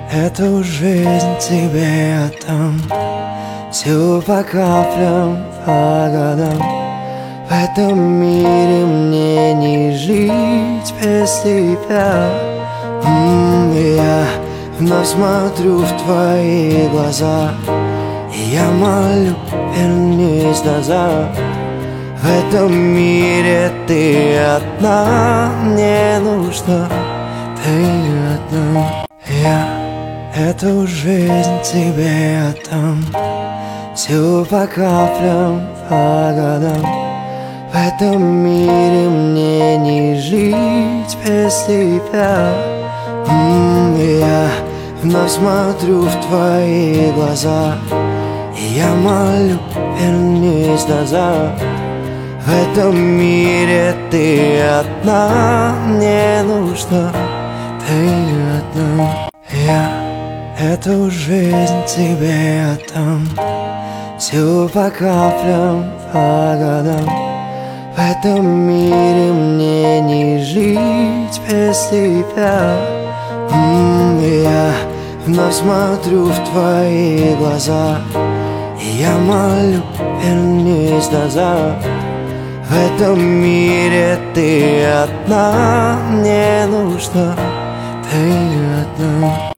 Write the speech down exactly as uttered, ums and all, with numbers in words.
Эту жизнь тебе отдам, всю по каплям, по годам. В этом мире мне не жить без тебя. М -м, я вновь смотрю в твои глаза, и я молю, вернись назад. В этом мире ты одна, мне нужна, ты одна. Я эту жизнь тебе отдам, всю по каплям, по годам. В этом мире мне не жить без тебя. М -м, я вновь смотрю в твои глаза, и я молю, вернись назад. В этом мире ты одна, мне нужна, ты одна. Я эту жизнь тебе отдам, всю по каплям, по годам. В этом мире мне не жить без тебя. М -м, я вновь смотрю в твои глаза, и я молю, вернись назад. В этом мире ты одна, мне нужна, ты одна.